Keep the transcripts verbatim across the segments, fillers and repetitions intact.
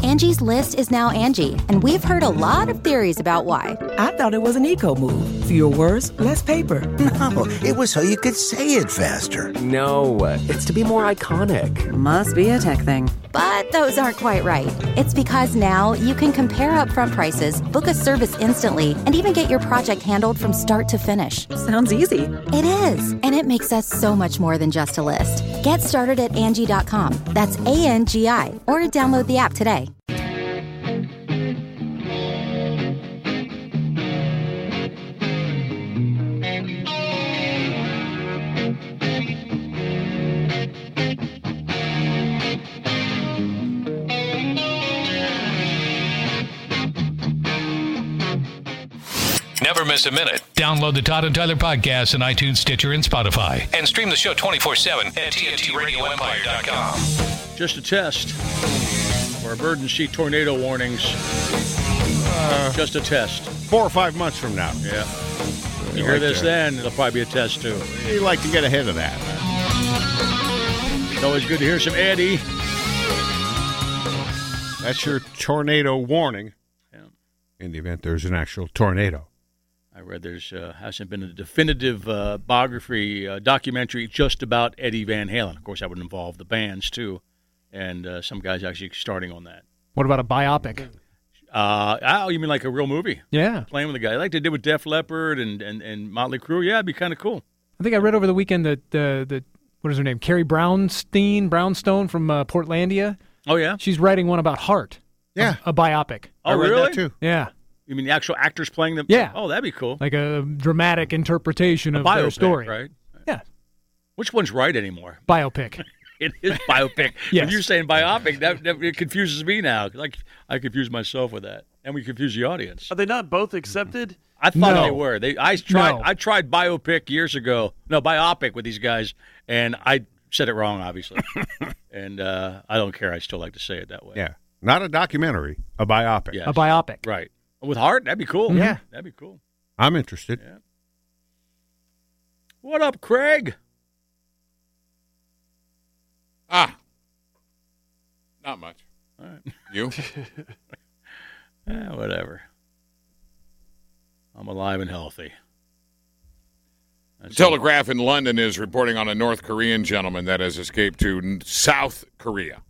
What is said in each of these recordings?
Angie's List is now Angie, and we've heard a lot of theories about why. I thought it was an eco move. Fewer words, less paper. No, it was so you could say it faster. No, it's to be more iconic. Must be a tech thing. But those aren't quite right. It's because now you can compare upfront prices, book a service instantly, and even get your project handled from start to finish. Sounds easy. It is, and it makes us so much more than just a list. Get started at Angie dot com. That's A N G I, or download the app today. Never miss a minute. Download the Todd and Tyler podcast on iTunes, Stitcher, and Spotify. And stream the show twenty-four seven at T N T radio empire dot com. Just a test for emergency tornado warnings. Uh, Just a test. Four or five months from now. Yeah. You You hear like this that. then, it'll probably be a test too. You like to get ahead of that. It's always good to hear some Eddie. That's your tornado warning. Yeah. In the event there's an actual tornado. I read there's uh, hasn't been a definitive uh, biography uh, documentary just about Eddie Van Halen. Of course, that would involve the bands too, and uh, some guys actually starting on that. What about a biopic? Uh, oh, you mean like a real movie? Yeah. Playing with a guy like they did with Def Leppard and, and, and Motley Crue. Yeah, it'd be kind of cool. I think I read over the weekend that the the what is her name? Carrie Brownstein, Brownstone from uh, Portlandia. Oh yeah, she's writing one about Heart. Yeah, a, a biopic. Oh I read really? that too. Yeah. You mean the actual actors playing them? Yeah. Oh, that'd be cool. Like a dramatic interpretation A of biopic, their story. right? Yeah. Which one's right anymore? Biopic. It is biopic. Yes. When you're saying biopic, that, that it confuses me now. Like I confuse myself with that, and we confuse the audience. Are they not both accepted? I thought No. they were. They I tried No. I tried biopic years ago. No, biopic with these guys, and I said it wrong, obviously. and uh, I don't care. I still like to say it that way. Yeah. Not a documentary, a biopic. Yes. A biopic. Right. With Heart, that'd be cool. Yeah. That'd be cool. I'm interested. Yeah. What up, Craig? Ah. Not much. All right. You? Eh, whatever. I'm alive and healthy. That's Telegraph in London is reporting on a North Korean gentleman that has escaped to n- South Korea.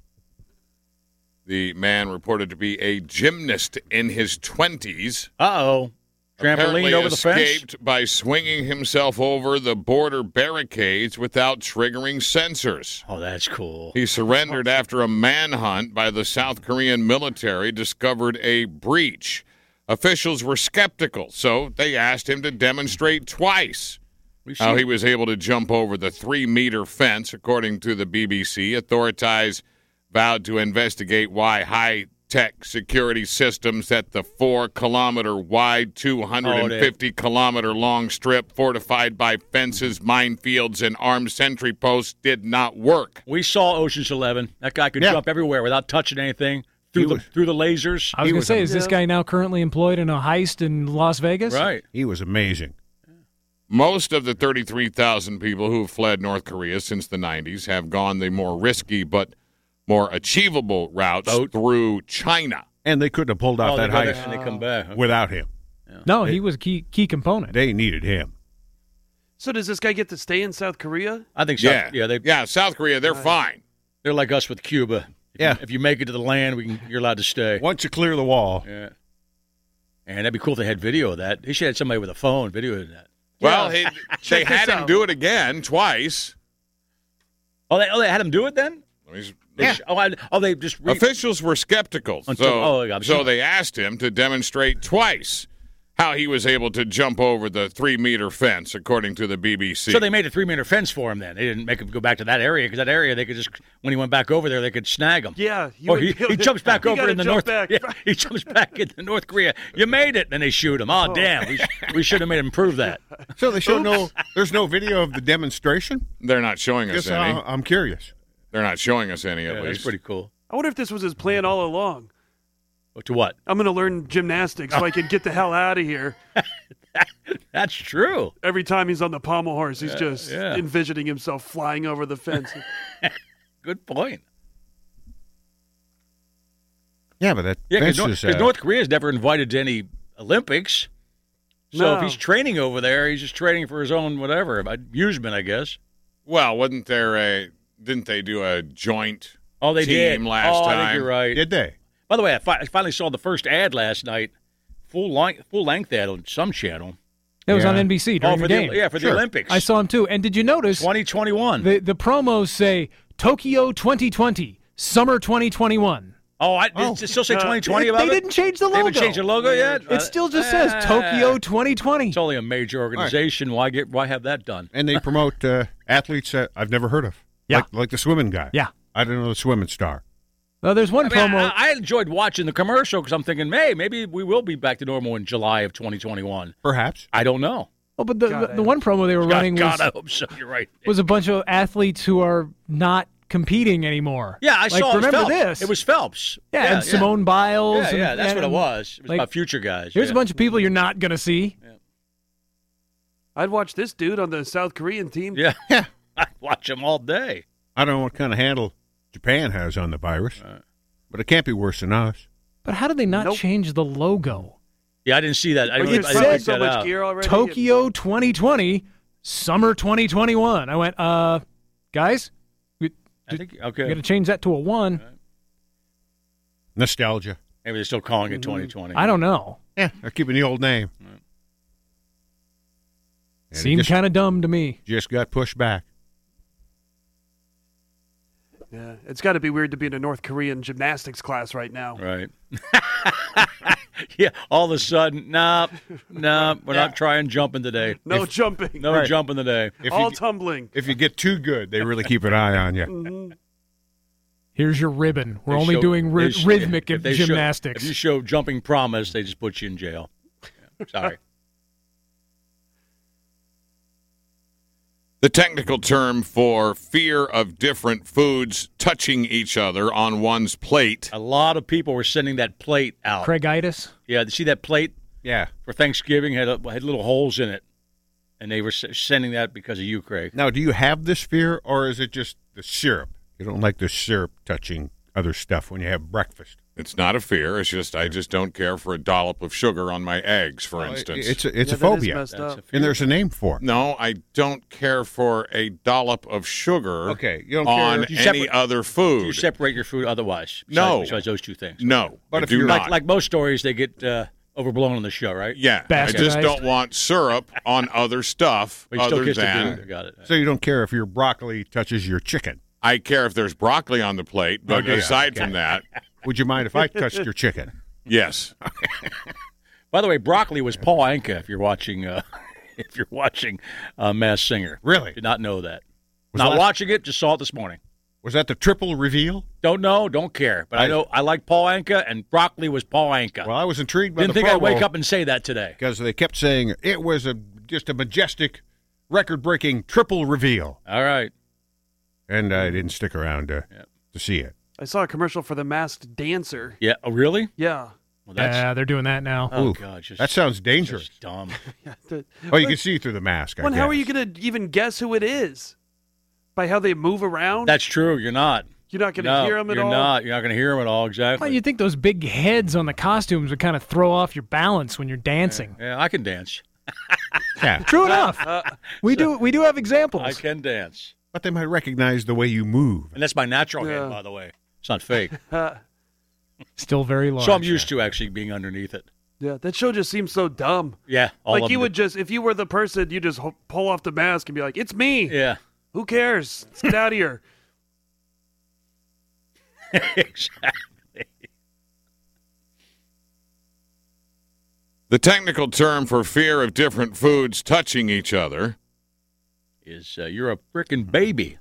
The man reported to be a gymnast in his twenties. Uh-oh. Apparently Trampoline over the fence? escaped by swinging himself over the border barricades without triggering sensors. Oh, that's cool. He surrendered after a manhunt by the South Korean military discovered a breach. Officials were skeptical, so they asked him to demonstrate twice We've how seen- he was able to jump over the three-meter fence, according to the B B C. Authorities vowed to investigate why high-tech security systems at the four-kilometer-wide, two hundred fifty kilometer long strip fortified by fences, minefields, and armed sentry posts did not work. We saw Ocean's Eleven. That guy could Yeah. jump everywhere without touching anything through He the was- through the lasers. I was He going to was say, a- is this Yeah. guy now currently employed in a heist in Las Vegas? Right. He was amazing. Most of the thirty-three thousand people who have fled North Korea since the nineties have gone the more risky but more achievable routes Boat. through China. And they couldn't have pulled off Oh, they that go there heist and they come back. huh? without him. No, he was a key key component. They needed him. So does this guy get to stay in South Korea? I think so. Yeah, Yeah, they yeah. South Korea, they're fine. they're like us with Cuba. If Yeah. You, if you make it to the land, we can, you're allowed to stay. Once you clear the wall, Yeah. And that'd be cool if they had video of that. They should have somebody with a phone videoing that. Well, he, they Check had this him out. do it again twice. Oh, they, oh, they had him do it then? Let me s- They Yeah. sh- oh, I, oh, they just re- Officials were skeptical, Until- so, oh, yeah, I'm so sure. they asked him to demonstrate twice how he was able to jump over the three-meter fence, according to the B B C. So they made a three-meter fence for him then. They didn't make him go back to that area because that area, they could just, when he went back over there, they could snag him. Yeah. You Or would he, be able he to- jumps back you over gotta in the jump North. back. Yeah, he jumps back into North Korea. You made it. Then they shoot him. Oh, damn. We, sh- we should have made him prove that. so they show no. There's no video of the demonstration. They're not showing us Just, any. uh, I'm curious. They're not showing us any, at Yeah, that's least. pretty cool. I wonder if this was his plan all along. Oh, to what? I'm going to learn gymnastics so I can get the hell out of here. That's true. Every time he's on the pommel horse, he's just yeah. envisioning himself flying over the fence. Good point. Yeah, but that Yeah, because fence North, is, uh, North Korea's never invited to any Olympics. So if No. he's training over there, he's just training for his own whatever amusement, I guess. Well, wasn't there a? Didn't they do a joint Oh, they team did. last oh, time? I think you're right. Did they? By the way, I, fi- I finally saw the first ad last night, full length, full length ad on some channel. It was Yeah. on N B C during oh, for the game. yeah, for Sure. the Olympics. I saw him too. And did you notice twenty twenty-one. the the promos say Tokyo twenty twenty, Summer twenty twenty-one. oh, I Oh. does it still say Uh, twenty twenty They about it? didn't change the They logo. haven't changed the logo yet. It still just says Ah. Tokyo twenty twenty. It's only a major organization. Why get? Why have that done? And they promote uh, athletes that I've never heard of. Yeah. Like, like the swimming guy. Yeah. I don't know the swimming star. Well, there's one I, mean, promo. I, I enjoyed watching the commercial because I'm thinking, hey, maybe we will be back to normal in July of twenty twenty-one. Perhaps. I don't know. oh, but the, God, the, I the one promo they were God, running God, was, I hope so. You're right. was a bunch of athletes who are not competing anymore. Yeah, I like, saw. It was Remember Phelps. this? It was Phelps. yeah, and Simone Biles. Yeah, and, yeah, that's and, what it was. It was like, about future guys. Here's yeah. a bunch of people you're not going to see. I'd watch this dude on the South Korean team. Yeah, Yeah. I watch them all day. I don't know what kind of handle Japan has on the virus, Right. but it can't be worse than us. But how did they not Nope. change the logo? Yeah, I didn't see that. I Like, didn't, there's I probably didn't pick so that much out. gear already. Tokyo twenty twenty, Summer twenty twenty-one. I went, uh, guys, we, I think we okay. got to change that to a one. Nostalgia. Maybe they're still calling Mm-hmm. it twenty twenty. I don't know. Yeah, they're keeping the old name. And it Seemed just, kind of dumb to me. just got pushed back. Yeah, it's got to be weird to be in a North Korean gymnastics class right now. Right. yeah. All of a sudden, nah, nah, we're not trying jumping today. No If- jumping. No Right. jumping today. If All you, tumbling. if you get too good, they really keep an eye on you. Mm-hmm. Here's your ribbon. We're They only show- doing ry- they sh- rhythmic if they show- gymnastics. if you show jumping promise, they just put you in jail. Yeah, sorry. The technical term for fear of different foods touching each other on one's plate. A lot of people were sending that plate out. Craigitis. Yeah, you see that plate Yeah. for Thanksgiving had a, had little holes in it, and they were s- sending that because of you, Craig. Now, do you have this fear, or is it just the syrup? You don't like the syrup touching other stuff when you have breakfast. It's not a fear. It's just I just don't care for a dollop of sugar on my eggs, for Well, instance. It's a, it's Yeah, a that is phobia, messed That's up. a fear. and there's a name for it. no, I don't care for a dollop of sugar Okay, you don't on care. You any separate- other Do food. you separate your food otherwise? No. Besides, besides those two things. no, But I if do you're- not. Like, like most stories, they get uh, overblown on the show, right? yeah, I just Bastardized. don't want syrup on other stuff But you still other kiss the than. dude. Got it. So you don't care if your broccoli touches your chicken. I care if there's broccoli on the plate, but Okay, aside okay. from that, Would you mind if I touched your chicken? yes. By the way, broccoli was Paul Anka. If you're watching, uh, if you're watching uh, Masked Singer, Really? did not know that. Was Not last- watching it, just saw it this morning. Was that the triple reveal? Don't know, don't care. But I, I- know I like Paul Anka, and broccoli was Paul Anka. Well, I was intrigued by Didn't the think I'd promo wake up and say that today. because they kept saying it was a just a majestic, record-breaking triple reveal, All right. and I didn't stick around to, Yep. to see it. I saw a commercial for the Masked Dancer. Yeah. Oh, really? Yeah. Well, that's Yeah, they're doing that now. oh Ooh, god, just, that sounds dangerous. just dumb. The- Oh, you can see through the mask. I Well, how are guess. you going to even guess who it is? By how they move around? That's true. You're not. You're not going to no, hear them at you're all? not. You're not going to hear them at all. Exactly. Well, you'd think those big heads on the costumes would kind of throw off your balance when you're dancing. yeah, I can dance. Yeah, True enough. We do we do have examples. I can dance, but they might recognize the way you move. and that's my natural Yeah. hand, by the way. It's not fake. Uh, Still very large. So I'm used to actually being underneath it. yeah, that show just seems so dumb. Yeah. All like of you them would just, if you were the person, you just ho- pull off the mask and be like, "It's me. do. Yeah. Who cares? Let's get out of here." Exactly. The technical term for fear of different foods touching each other. Is uh, you're a frickin' baby.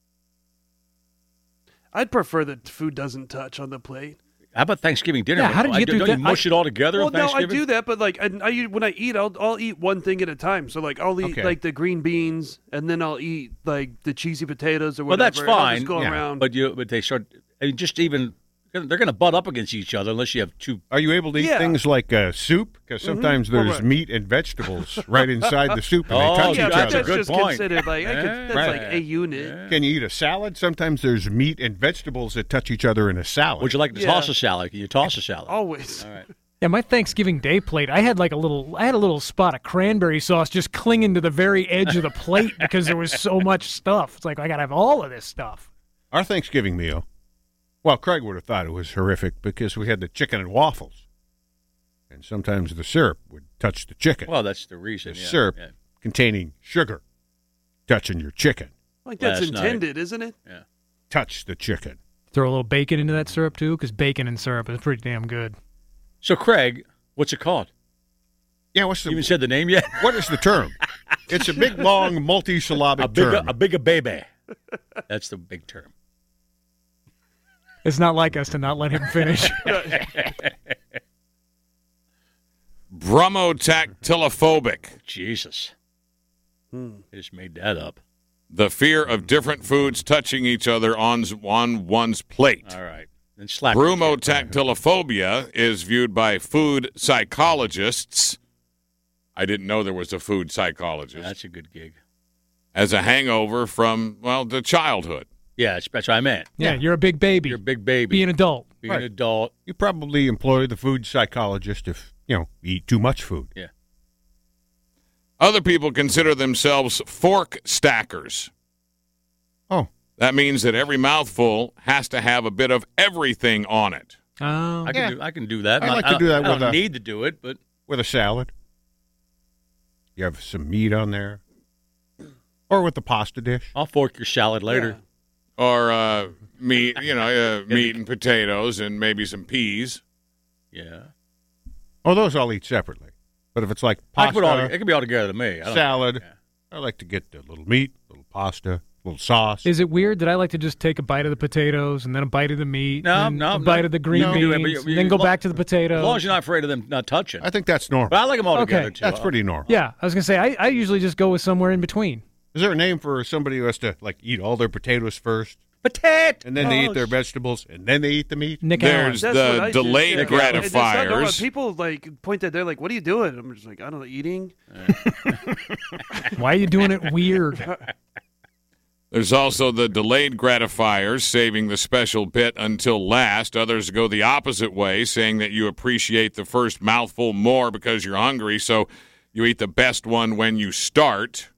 I'd prefer that food doesn't touch on the plate. How about Thanksgiving dinner? Yeah, how did you I- get through Don't you that? mush I- it all together? Well, on no, I Thanksgiving? do that, but like I, I when I eat, I'll I'll eat one thing at a time. So like I'll eat Okay. like the green beans, and then I'll eat like the cheesy potatoes or Well, whatever. that's and I'll fine. just go Yeah. around. But you, but they start. I mean, just even They're going to butt up against each other unless you have two. Are you able to eat Yeah. things like uh, soup? Because sometimes Mhm. Well, there's right. meat and vegetables right inside the soup, and Oh, they touch yeah, each that's other. good just point. considered like I could, Yeah. that's Right. like a unit. Can you eat a salad? Sometimes there's meat and vegetables that touch each other in a salad. Would you like to Yeah. toss a salad? Can you toss a salad? Always. All right. Yeah, my Thanksgiving Day plate, I had like a little, I had a little spot of cranberry sauce just clinging to the very edge of the plate because there was so much stuff. It's like I gotta have all of this stuff. Our Thanksgiving meal, well, Craig would have thought it was horrific because we had the chicken and waffles. And sometimes the syrup would touch the chicken. Well, that's the reason. the yeah. syrup Yeah. containing sugar touching your chicken. Like that's Last night. intended, isn't it? Yeah. Touch the chicken. Throw a little bacon into that syrup too, because bacon and syrup is pretty damn good. So, Craig, what's it called? Yeah, what's the You even said the name yet? what is the term? It's a big, long, multi-syllabic A big, term. a big baby. That's the big term. It's not like us to not let him finish. Bromotactilophobic. Jesus. Hmm. I just made that up. The fear of different foods touching each other on, on one's plate. All right. Then slap. Brumotactilophobia is viewed by food psychologists. I didn't know there was a food psychologist. That's a good gig. As a hangover from, well, the childhood. Yeah, that's, that's what I meant. Yeah, you're a big baby. You're a big baby. Be an adult. Be Right. an adult. You probably employ the food psychologist if, you know, you eat too much food. Yeah. Other people consider themselves fork stackers. Oh. That means that every mouthful has to have a bit of everything on it. Oh, I can Yeah. do. I can do that. I Not- like to don't- do that I with don't a- need to do it, but With a salad. You have some meat on there. Or with the pasta dish. I'll fork your salad later. Or uh, meat, you know, uh, meat and potatoes and maybe some peas. Yeah. Oh, those I'll eat separately. But if it's like I pasta, can put all, it can be all together to me. I don't- salad, Yeah. I like to get a little meat, a little pasta, a little sauce. is it weird that I like to just take a bite of the potatoes and then a bite of the meat, No, and no, a no. bite of the green You can do it, but beans, you- and you- then go lo- back to the potatoes? As long as you're not afraid of them not touching. I think that's normal. But I like them all Okay, together, too. That's pretty normal. Yeah, I was gonna say I, I usually just go with somewhere in between. Is there a name for somebody who has to like eat all their potatoes first, Potato. and then they eat their vegetables, and then they eat the meat? Nick There's Allen. That's what the I do, delayed yeah. It does not- no, gratifiers. people like point that they're like, "What are you doing?" I'm just like, "I don't know, eating." Why are you doing it weird? There's also the delayed gratifiers, saving the special bit until last. Others go the opposite way, saying that you appreciate the first mouthful more because you're hungry, so you eat the best one when you start.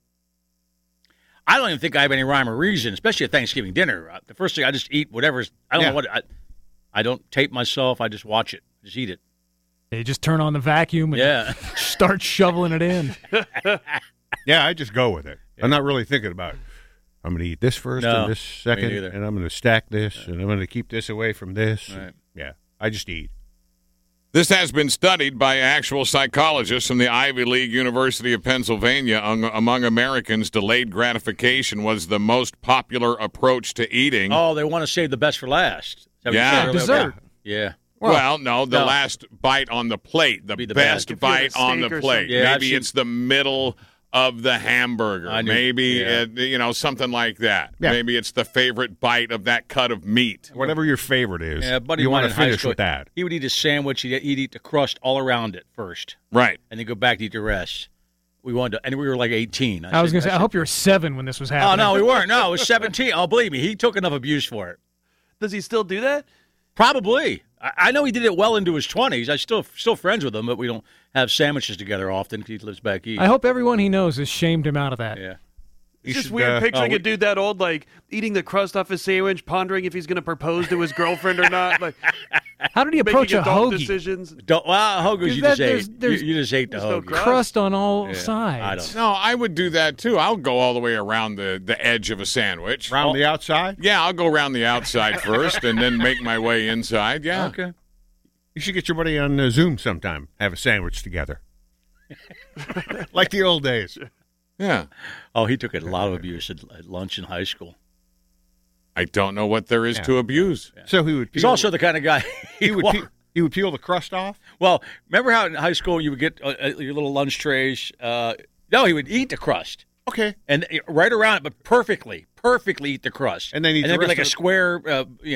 I don't even think I have any rhyme or reason, especially at Thanksgiving dinner. Uh, The first thing I just eat whatever's. I don't Yeah. know what. I, I don't tape myself. I just watch it. Just eat it. They just turn on the vacuum and Yeah. start shoveling it in. Yeah, I just go with it. I'm not really thinking about it. I'm going to eat this first No, and this second, neither. and I'm going to stack this, and I'm going to keep this away from this. Right. Yeah, I just eat. This has been studied by actual psychologists from the Ivy League University of Pennsylvania. Among, among Americans, delayed gratification was the most popular approach to eating. Oh, they want to save the best for last. Is that what you Yeah. said earlier? Dessert. Yeah. Well, no, the no. last bite on the plate, the, Be the best best. bite If you had a on the steak or plate. something. Yeah, I've Maybe seen- it's the middle of the hamburger. I knew- Maybe, yeah. uh, you know, something like that. Yeah. Maybe it's the favorite bite of that cut of meat. Whatever your favorite is, Yeah, buddy. you of mine want in to high finish school, with that. He would eat a sandwich. He'd, he'd eat the crust all around it first, Right. and then go back to eat the rest. We wanted to, and we were like eighteen. I was said- gonna say, I said- hope you were seven when this was Oh happening. no, we weren't. No, it was seventeen. Oh, believe me, he took enough abuse for it. Does he still do that? Probably. I, I know he did it well into his twenties. I still still friends with him, but we don't have sandwiches together often because he lives back east. I hope everyone he knows has shamed him out of that. Yeah. It's You just should, weird uh, picturing oh, a dude that old, like eating the crust off his sandwich, pondering if he's going to propose to his girlfriend or not. Like How did he approach making a adult hoagie? decisions. Don't, well, hoagies 'Cause you that- just there's- ate. there's- you, you just ate the there's no hoagie. crust. Crust on all Yeah, sides. I don't. No, I would do that too. I'll go all the way around the, the edge of a sandwich. Around the outside? Yeah, I'll go around the outside first and then make my way inside. Yeah. Okay. You should get your buddy on uh, Zoom sometime. Have a sandwich together. Like the old days. Yeah. Oh, he took a lot of abuse at, at lunch in high school. I don't know what there is Yeah. to abuse. So he would He's peel, also the kind of guy. he would wa- peel, he would peel the crust off? Well, remember how in high school you would get uh, uh, your little lunch trays? Uh, no, he would eat the crust. Okay. And uh, right around it, but perfectly, perfectly eat the crust. And then eat and the then be rest like a of the- square, uh, you know,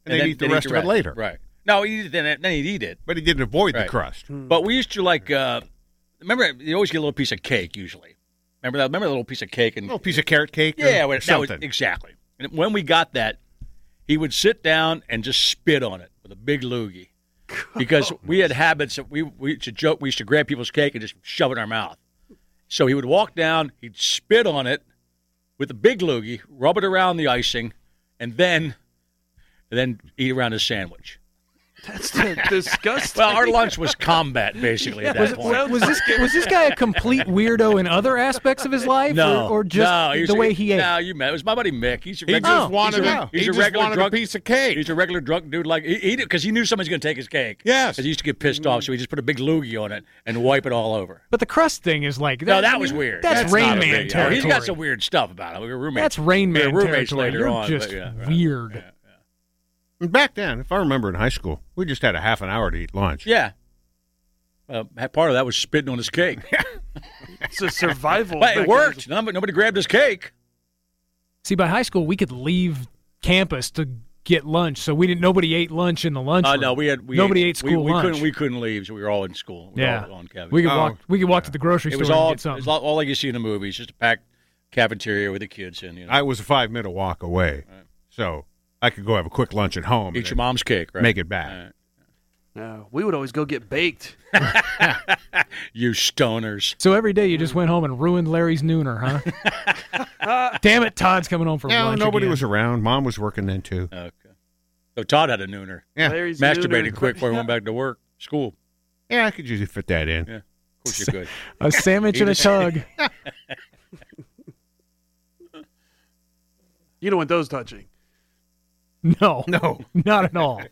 And, and then eat the rest of it later. Right. No, he, then, then he'd eat it. But he didn't avoid right. the crust. But we used to, like, uh, remember, you always get a little piece of cake, usually. Remember that? Remember that little piece of cake? And, a little piece of carrot cake? Yeah, or well, something. That was, exactly. And when we got that, he would sit down and just spit on it with a big loogie. Because we had habits that we, we used to joke, we used to grab people's cake and just shove it in our mouth. So he would walk down, he'd spit on it with a big loogie, rub it around the icing, and then, and then eat around his sandwich. That's disgusting. Well, our lunch was combat, basically, at that Was, point. well, was this was this guy a complete weirdo in other aspects of his life, No, or, or just no, the a, way he ate? No, you met. It was my buddy Mick. He's a He regular, just wanted, he's a, a, he's he a just regular wanted drunk a piece of cake. He's a regular drunk dude. Like he because he, he knew somebody's going to take his cake. Yes, because he used to get pissed off, so he just put a big loogie on it and wipe it all over. But the crust thing is like No, that I was mean, weird. That's, That's Rain not a Man big- territory. He's got some weird stuff about it. We were roommates. That's Rain We were Man roommates territory. later You're on, just but yeah, right. weird. Yeah. And back then, if I remember in high school, we just had a half an hour to eat lunch. Yeah. Uh, part of that was spitting on his cake. It's a survival. But it mechanism. worked. Nobody, nobody grabbed his cake. See, by high school, we could leave campus to get lunch, so we didn't. Nobody ate lunch in the lunch. Uh, room. no, we had we nobody ate, ate school we, we lunch. Couldn't, we couldn't leave, so we were all in school. We were yeah, all on cafeteria. we could Oh, walk. We could walk yeah. to the grocery It store was and all get it something. was all, all like you see in the movies, just a packed cafeteria with the kids in. You know, I was a five minute walk away, Right. so I could go have a quick lunch at home. eat and your mom's cake, right? Make it back. All right. No, we would always go get baked. You stoners. So every day you just went home and ruined Larry's nooner, huh? Damn it, Todd's coming home from No, lunch. nobody again. was around. Mom was working then too. Okay. So Todd had a nooner. Yeah, Larry's Masturbated nooner. quick before he went back to work, school. yeah, I could usually fit that in. Yeah. Of course you could. a sandwich and a tug. You don't want those touching. No, No. not at all.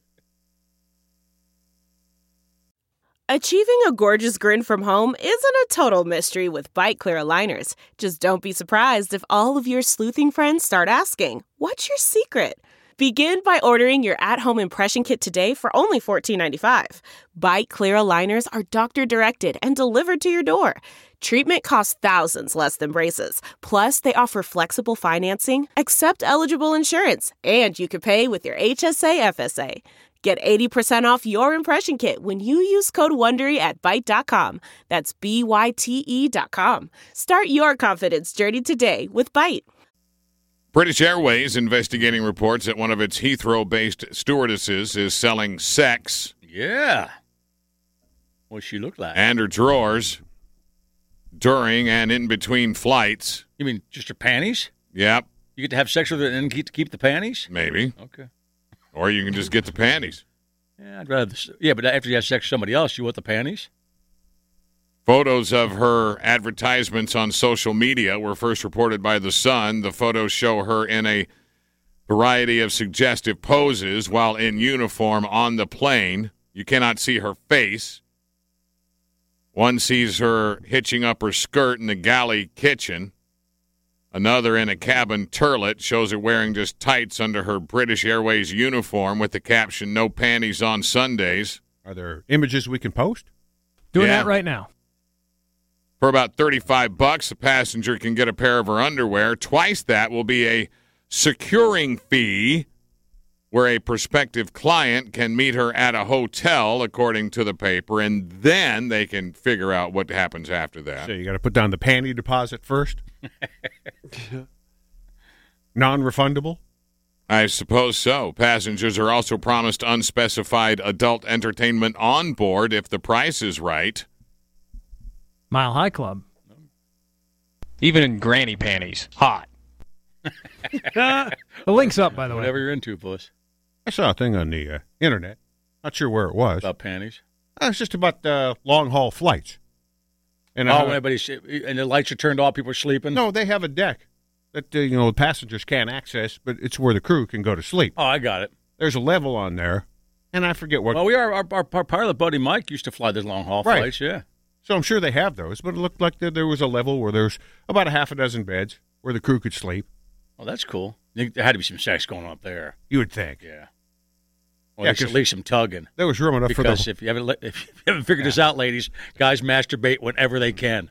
Achieving a gorgeous grin from home isn't a total mystery with Bite Clear aligners. Just don't be surprised if all of your sleuthing friends start asking, "What's your secret?" Begin by ordering your at-home impression kit today for only fourteen ninety-five. Bite Clear aligners are doctor-directed and delivered to your door. Treatment costs thousands less than braces. Plus, they offer flexible financing, accept eligible insurance, and you can pay with your H S A F S A. Get eighty percent off your impression kit when you use code WONDERY at Byte dot com. That's B Y T E dot com. Start your confidence journey today with Byte. British Airways investigating reports that one of its Heathrow-based stewardesses is selling sex Yeah. What she look like? and her drawers during and in between flights. You mean just her panties? Yep, You get to have sex with her and then keep, keep the panties? maybe. Okay. Or you can just get the panties. Yeah, I'd rather. Yeah, but after you have sex with somebody else, you want the panties? Photos of her advertisements on social media were first reported by The Sun. The photos show her in a variety of suggestive poses while in uniform on the plane. You cannot see her face. One sees her hitching up her skirt in the galley kitchen. Another in a cabin turlet shows her wearing just tights under her British Airways uniform with the caption, "No panties on Sundays." Are there images we can post? Doing Yeah. that right now. For about thirty-five bucks, a passenger can get a pair of her underwear. Twice that will be a securing fee where a prospective client can meet her at a hotel, according to the paper, and then they can figure out what happens after that. So you got to put down the panty deposit first? Non-refundable? I suppose so. Passengers are also promised unspecified adult entertainment on board if the price is right. Mile High Club. Even in granny panties. Hot. The link's up, by the way. Whatever you're into, puss. I saw a thing on the uh, internet. Not sure where it was. About panties. Uh, it's just about uh, long-haul flights. And Oh, uh, when everybody's and the lights are turned off, people are sleeping. no, they have a deck that uh, you know the passengers can't access, but it's where the crew can go to sleep. Oh, I got it. There's a level on there, and I forget what. Well, we are our, our, our pilot buddy Mike used to fly the long haul Right. flights. Yeah. So I'm sure they have those, but it looked like there, there was a level where there's about a half a dozen beds where the crew could sleep. Oh, that's cool. There had to be some sex going on up there. You would think. Yeah. Well, Yeah, there's at 'cause least some tugging. There was room enough Because for the. if you haven't if you haven't figured this out, ladies, guys masturbate whenever they can.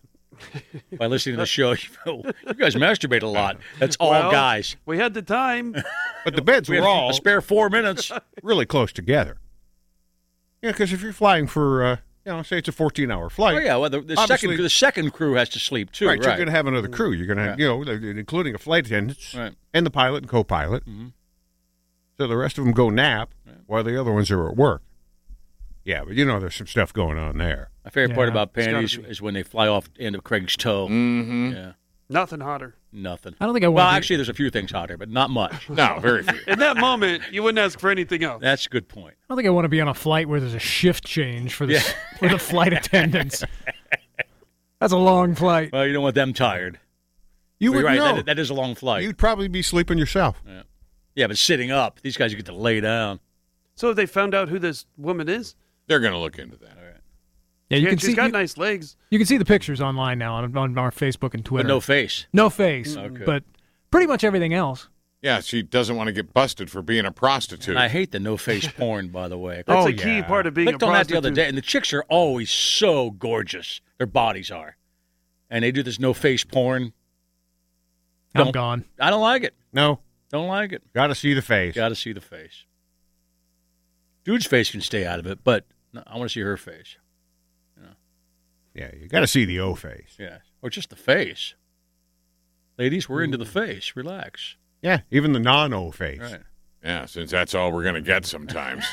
By listening to the show, you, know, you guys masturbate a lot. That's all Well, guys. We had the time. But the beds We were had all a spare four minutes. really close together. Yeah, because if you're flying for, uh, you know, say it's a fourteen-hour flight. Oh yeah, well the, the obviously- second the second crew has to sleep too. right, Right, you're going to have another crew. You're going to have, Yeah. you know, including a flight attendant Right. and the pilot and co-pilot. Mm-hmm. So the rest of them go nap while the other ones are at work. Yeah, but you know there's some stuff going on there. My favorite part Yeah, about it's gotta panties be. is when they fly off the end of Craig's toe. Mm-hmm. Yeah, Nothing hotter. nothing. I don't think I want Well, to be- actually, there's a few things hotter, but not much. No, very few. In that moment, you wouldn't ask for anything else. That's a good point. I don't think I want to be on a flight where there's a shift change for the Yeah. for the flight attendants. That's a long flight. Well, you don't want them tired. You Well, would you're right. know. That, that is a long flight. You'd probably be sleeping yourself. Yeah. yeah, but sitting up, these guys get to lay down. So have they found out who this woman is? They're going to look into that. Yeah, you Yeah, can she's see got you, nice legs. you can see the pictures online now on, on our Facebook and Twitter. But no face. No face, Okay. but pretty much everything else. Yeah, she doesn't want to get busted for being a prostitute. And I hate the no face porn, by the way. That's Oh, a key yeah. part of being Clicked a on that prostitute. the other day, and the chicks are always so gorgeous. Their bodies are, and they do this no face porn. I'm Don't- gone. I don't like it. No, Don't like it. got to see the face. Got to see the face. Dude's face can stay out of it, but no, I want to see her face. Yeah, you got to see the O face. Yeah, or just the face. Ladies, we're into the face. Relax. Yeah, even the non-O face. Right. Yeah, since that's all we're going to get sometimes.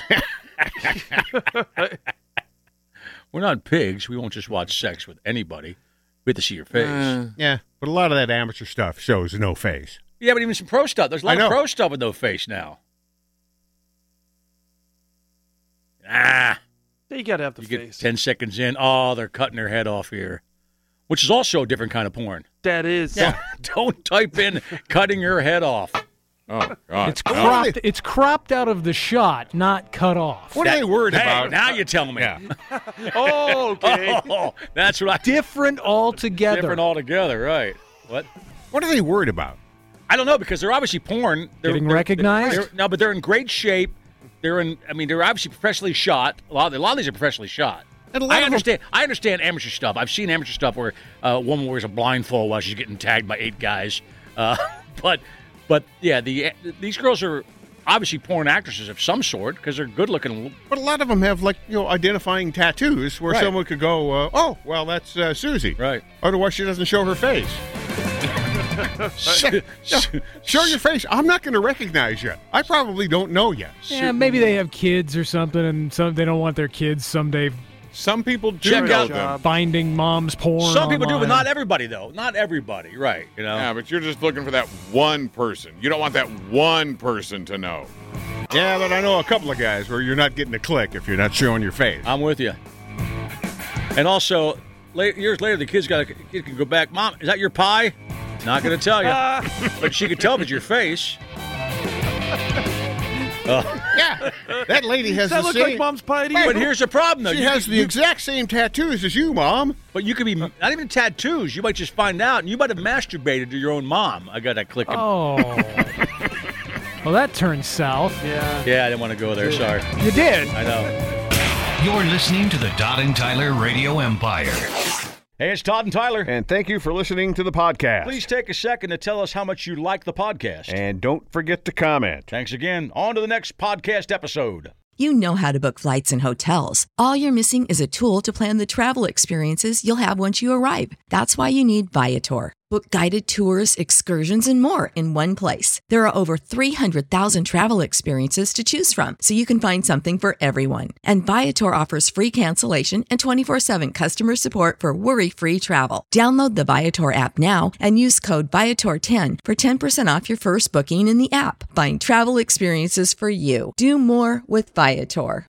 We're not pigs. We won't just watch sex with anybody. We have to see your face. Uh, Yeah, but a lot of that amateur stuff shows no face. yeah, but even some pro stuff. There's a lot I of know. pro stuff with no face now. Ah. You got to have the You get face. ten seconds in. Oh, they're cutting her head off here, which is also a different kind of porn. That is. Yeah. Don't type in cutting her head off. oh, God. It's no. cropped. It's cropped out of the shot, not cut off. What are they worried Hey, about? now you tell me. Yeah. Oh, okay. Oh, that's what I Different altogether. different altogether, right? What? What are they worried about? I don't know because they're obviously porn. They're, Getting they're- recognized? they're- no, but they're in great shape. They're in. I mean, they're obviously professionally shot. A lot, of, a lot of these are professionally shot. And a lot I of them- understand. I understand amateur stuff. I've seen amateur stuff where uh, a woman wears a blindfold while she's getting tagged by eight guys. Uh, but, but yeah, the these girls are obviously porn actresses of some sort because they're good looking. But a lot of them have, like, you know, identifying tattoos where Right. someone could go, uh, oh, well, that's uh, Susie. Right. Otherwise, she doesn't show her face. Yeah, show your face. I'm not going to recognize you. I probably don't know you. Yeah, maybe they have kids or something, and some they don't want their kids someday Some people do Check know out- them. finding mom's porn. Some people do, but online. not everybody though. Not everybody, right? You know. Yeah, but you're just looking for that one person. You don't want that one person to know. Yeah, but I know a couple of guys where you're not getting a click if you're not showing your face. I'm with you. And also, late, years later, the kid's got to kid can go back. Mom, is that your pie? Not going to tell you, but she could tell if it's your face. Oh. Yeah, that lady has Does that the look same. like Mom's pie to you? But here's the problem, though. She You has could- the you- exact same tattoos as you, Mom. But you could be not even tattoos. You might just find out, and you might have masturbated to your own mom. I got that clicking. Oh. Well, that turned south. Yeah. Yeah, I didn't want to go there. Sorry. You did. I know. You're listening to the Todd and Tyler Radio Empire. Hey, it's Todd and Tyler. And thank you for listening to the podcast. Please take a second to tell us how much you like the podcast. And don't forget to comment. Thanks again. On to the next podcast episode. You know how to book flights and hotels. All you're missing is a tool to plan the travel experiences you'll have once you arrive. That's why you need Viator. Book guided tours, excursions, and more in one place. There are over three hundred thousand travel experiences to choose from, so you can find something for everyone. And Viator offers free cancellation and twenty-four seven customer support for worry-free travel. Download the Viator app now and use code Viator ten for ten percent off your first booking in the app. Find travel experiences for you. Do more with Viator.